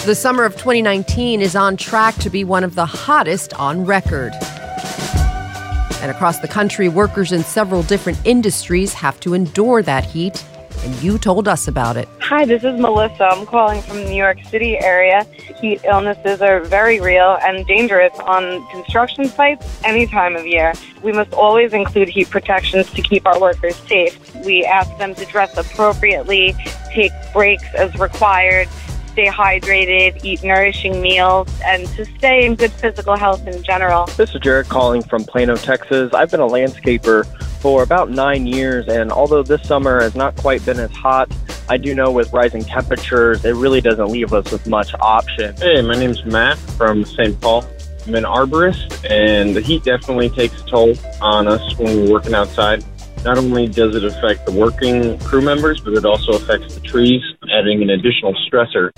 The summer of 2019 is on track to be one of the hottest on record. And across the country, workers in several different industries have to endure that heat. And you told us about it. Hi, this is Melissa. I'm calling from the New York City area. Heat illnesses are very real and dangerous on construction sites any time of year. We must always include heat protections to keep our workers safe. We ask them to dress appropriately, take breaks as required, stay hydrated, eat nourishing meals, and to stay in good physical health in general. This is Jared calling from Plano, Texas. I've been a landscaper for about 9 years, and although this summer has not quite been as hot, I do know with rising temperatures, it really doesn't leave us with much option. Hey, my name's Matt from St. Paul. I'm an arborist, and the heat definitely takes a toll on us when we're working outside. Not only does it affect the working crew members, but it also affects the trees, adding an additional stressor.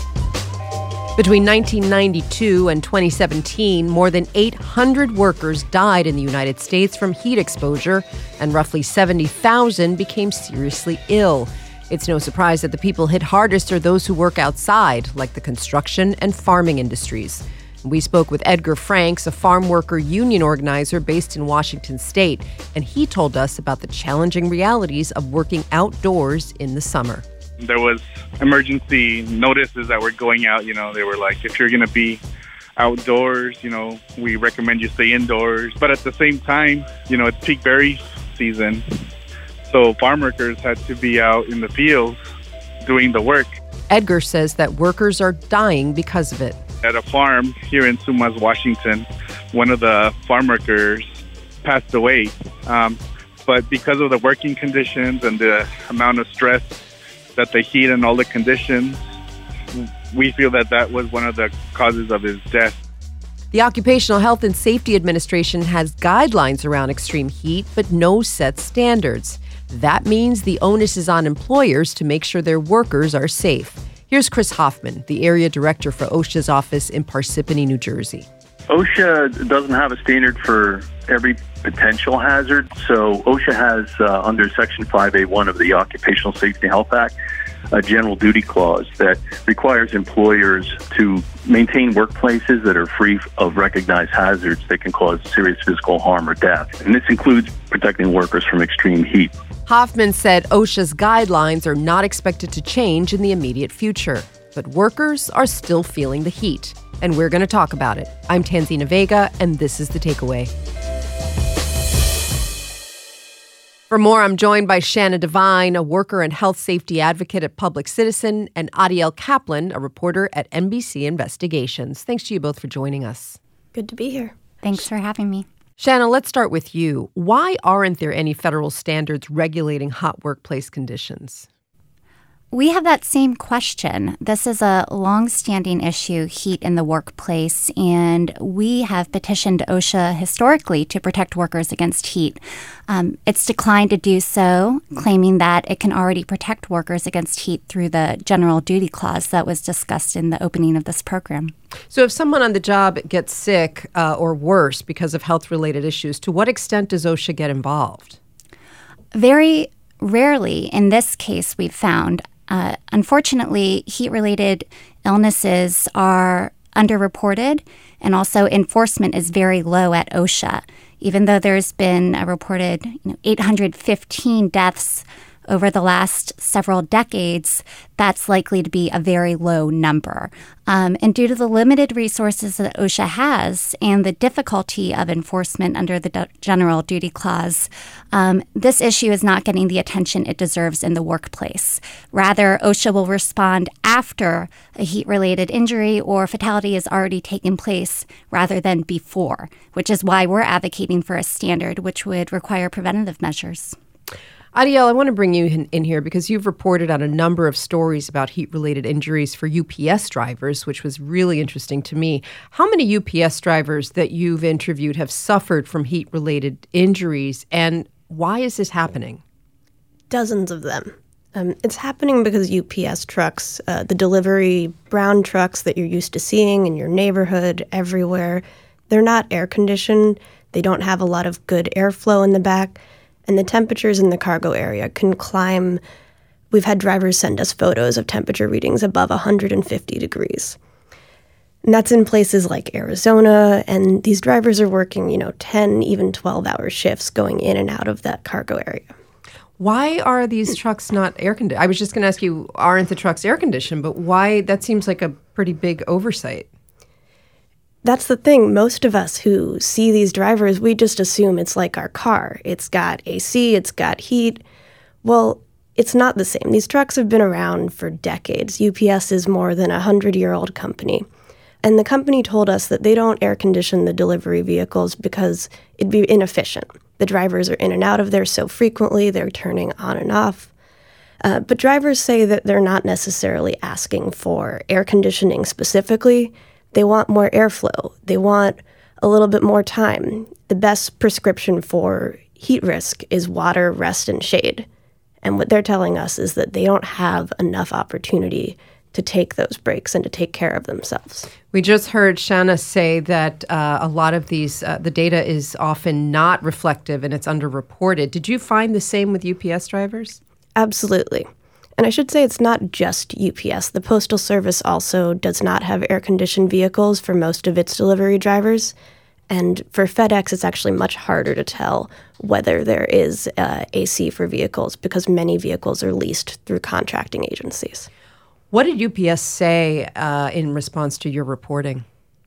Between 1992 and 2017, more than 800 workers died in the United States from heat exposure, and roughly 70,000 became seriously ill. It's no surprise that the people hit hardest are those who work outside, like the construction and farming industries. We spoke with Edgar Franks, a farm worker union organizer based in Washington state, and he told us about the challenging realities of working outdoors in the summer. There was emergency notices that were going out. They were like, if you're going to be outdoors, we recommend you stay indoors. But at the same time, it's peak berry season. So farm workers had to be out in the fields doing the work. Edgar says that workers are dying because of it. At a farm here in Sumas, Washington, one of the farm workers passed away. But because of the working conditions and the amount of stress that the heat and all the conditions, we feel that was one of the causes of his death. The Occupational Health and Safety Administration has guidelines around extreme heat, but no set standards. That means the onus is on employers to make sure their workers are safe. Here's Chris Hoffman, the area director for OSHA's office in Parsippany, New Jersey. OSHA doesn't have a standard for every potential hazard. So OSHA has, under Section 5A1 of the Occupational Safety and Health Act, a general duty clause that requires employers to maintain workplaces that are free of recognized hazards that can cause serious physical harm or death. And this includes protecting workers from extreme heat. Hoffman said OSHA's guidelines are not expected to change in the immediate future, but workers are still feeling the heat. And we're going to talk about it. I'm Tanzina Vega, and this is The Takeaway. For more, I'm joined by Shanna Devine, a worker and health safety advocate at Public Citizen, and Adiel Kaplan, a reporter at NBC Investigations. Thanks to you both for joining us. Good to be here. Thanks for having me. Shanna, let's start with you. Why aren't there any federal standards regulating hot workplace conditions? We have that same question. This is a long-standing issue, heat in the workplace, and we have petitioned OSHA historically to protect workers against heat. It's declined to do so, claiming that it can already protect workers against heat through the general duty clause that was discussed in the opening of this program. So if someone on the job gets sick or worse because of health-related issues, to what extent does OSHA get involved? Very rarely in this case we've found. Unfortunately, heat-related illnesses are underreported, and also enforcement is very low at OSHA. Even though there's been a reported 815 deaths over the last several decades, that's likely to be a very low number. And due to the limited resources that OSHA has and the difficulty of enforcement under the general duty clause, this issue is not getting the attention it deserves in the workplace. Rather, OSHA will respond after a heat-related injury or fatality has already taken place rather than before, which is why we're advocating for a standard which would require preventative measures. Adiel, I want to bring you in here because you've reported on a number of stories about heat-related injuries for UPS drivers, which was really interesting to me. How many UPS drivers that you've interviewed have suffered from heat-related injuries, and why is this happening? Dozens of them. It's happening because UPS trucks, the delivery brown trucks that you're used to seeing in your neighborhood everywhere, they're not air-conditioned. They don't have a lot of good airflow in the back. And the temperatures in the cargo area can climb We've had drivers send us photos of temperature readings above 150 degrees. And that's in places like Arizona, and these drivers are working, 10, even 12-hour shifts going in and out of that cargo area. Why are these trucks not air conditioned? I was just going to ask you, aren't the trucks air conditioned? But why? That seems like a pretty big oversight. That's the thing. Most of us who see these drivers, we just assume it's like our car. It's got AC, it's got heat. Well, it's not the same. These trucks have been around for decades. UPS is more than a 100-year-old company. And the company told us that they don't air condition the delivery vehicles because it'd be inefficient. The drivers are in and out of there so frequently, they're turning on and off. But drivers say that they're not necessarily asking for air conditioning specifically. They want more airflow. They want a little bit more time. The best prescription for heat risk is water, rest, and shade. And what they're telling us is that they don't have enough opportunity to take those breaks and to take care of themselves. We just heard Shanna say that a lot of these, the data is often not reflective and it's underreported. Did you find the same with UPS drivers? Absolutely. And I should say it's not just UPS. The Postal Service also does not have air-conditioned vehicles for most of its delivery drivers. And for FedEx, it's actually much harder to tell whether there is AC for vehicles because many vehicles are leased through contracting agencies. What did UPS say in response to your reporting?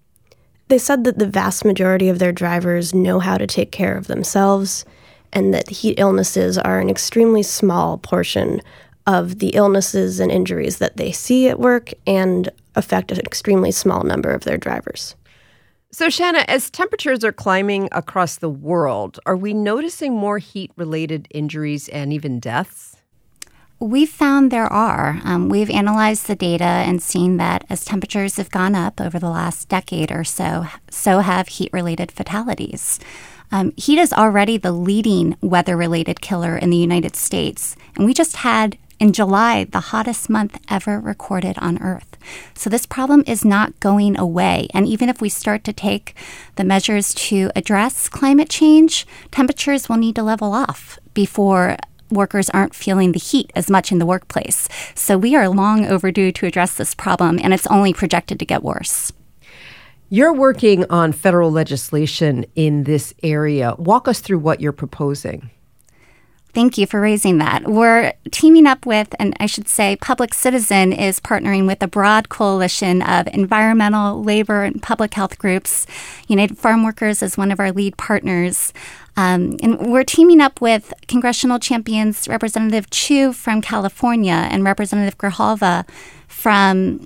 They said that the vast majority of their drivers know how to take care of themselves and that heat illnesses are an extremely small portion of the illnesses and injuries that they see at work and affect an extremely small number of their drivers. So, Shanna, as temperatures are climbing across the world, are we noticing more heat-related injuries and even deaths? We've found there are. We've analyzed the data and seen that as temperatures have gone up over the last decade or so, so have heat-related fatalities. Heat is already the leading weather-related killer in the United States, and we just had, in July, the hottest month ever recorded on Earth. So this problem is not going away. And even if we start to take the measures to address climate change, temperatures will need to level off before workers aren't feeling the heat as much in the workplace. So we are long overdue to address this problem, and it's only projected to get worse. You're working on federal legislation in this area. Walk us through what you're proposing. Thank you for raising that. We're teaming up with, and I should say Public Citizen is partnering with a broad coalition of environmental, labor, and public health groups. United Farm Workers is one of our lead partners. And we're teaming up with congressional champions Representative Chu from California and Representative Grijalva from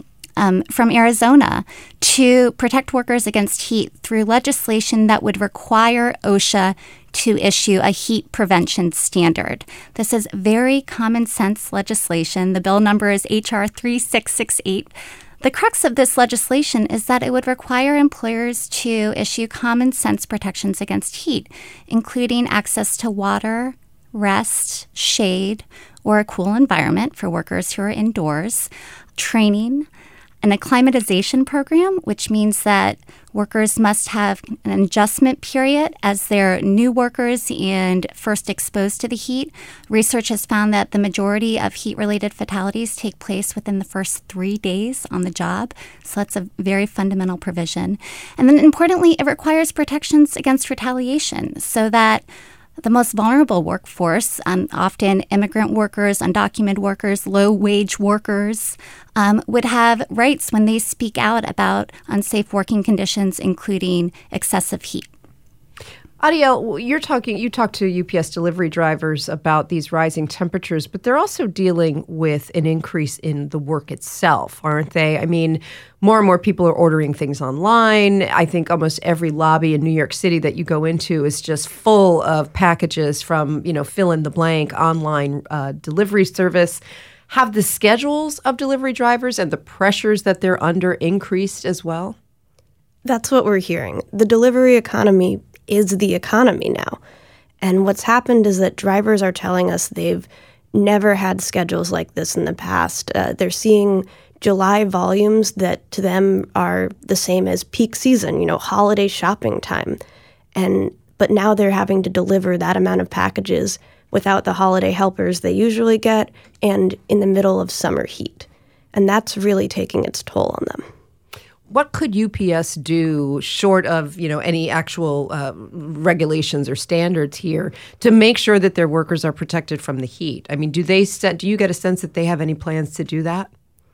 Arizona to protect workers against heat through legislation that would require OSHA to issue a heat prevention standard. This is very common sense legislation. The bill number is H.R. 3668. The crux of this legislation is that it would require employers to issue common sense protections against heat, including access to water, rest, shade, or a cool environment for workers who are indoors, training, an acclimatization program, which means that workers must have an adjustment period as they're new workers and first exposed to the heat. Research has found that the majority of heat-related fatalities take place within the first 3 days on the job. So that's a very fundamental provision. And then importantly, it requires protections against retaliation so that the most vulnerable workforce, often immigrant workers, undocumented workers, low-wage workers, would have rights when they speak out about unsafe working conditions, including excessive heat. Adiel, you talk to UPS delivery drivers about these rising temperatures, but they're also dealing with an increase in the work itself, aren't they? I mean, more and more people are ordering things online. I think almost every lobby in New York City that you go into is just full of packages from, fill in the blank online delivery service. Have the schedules of delivery drivers and the pressures that they're under increased as well? That's what we're hearing. The delivery economy is the economy now. And what's happened is that drivers are telling us they've never had schedules like this in the past. They're seeing July volumes that to them are the same as peak season, holiday shopping time. But now they're having to deliver that amount of packages without the holiday helpers they usually get, and in the middle of summer heat. And that's really taking its toll on them. What could UPS do short of, any actual regulations or standards here to make sure that their workers are protected from the heat? I mean, do you get a sense that they have any plans to do that?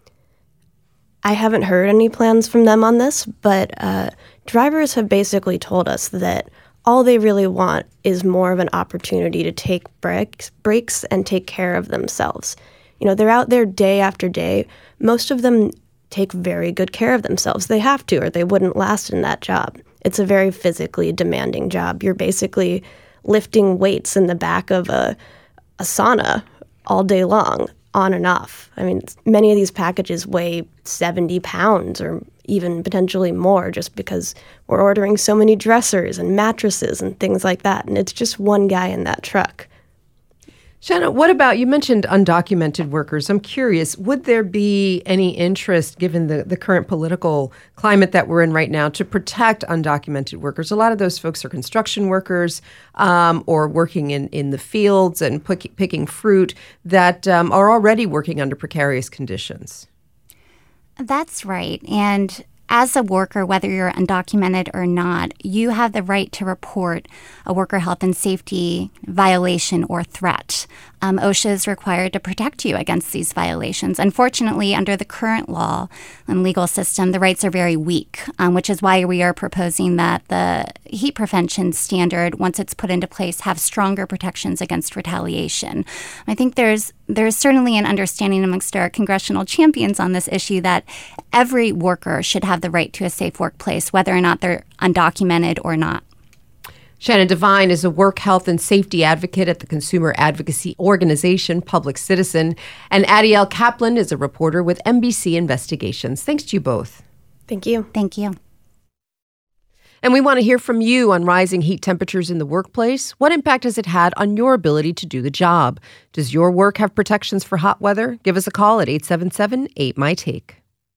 I haven't heard any plans from them on this, but drivers have basically told us that all they really want is more of an opportunity to take breaks and take care of themselves. They're out there day after day. Most of them take very good care of themselves. They have to, or they wouldn't last in that job. It's a very physically demanding job. You're basically lifting weights in the back of a sauna all day long, on and off. I mean, many of these packages weigh 70 pounds or even potentially more just because we're ordering so many dressers and mattresses and things like that. And it's just one guy in that truck. Shanna, what about, you mentioned undocumented workers. I'm curious, would there be any interest, given the current political climate that we're in right now, to protect undocumented workers? A lot of those folks are construction workers or working in the fields and picking fruit that are already working under precarious conditions. That's right. And as a worker, whether you're undocumented or not, you have the right to report a worker health and safety violation or threat. OSHA is required to protect you against these violations. Unfortunately, under the current law and legal system, the rights are very weak, which is why we are proposing that the heat prevention standard, once it's put into place, have stronger protections against retaliation. I think there's certainly an understanding amongst our congressional champions on this issue that every worker should have the right to a safe workplace, whether or not they're undocumented or not. Shannon Devine is a work health and safety advocate at the consumer advocacy organization Public Citizen, and Adiel Kaplan is a reporter with NBC Investigations. Thanks to you both. Thank you. Thank you. And we want to hear from you on rising heat temperatures in the workplace. What impact has it had on your ability to do the job? Does your work have protections for hot weather? Give us a call at 877-8MY-TAKE.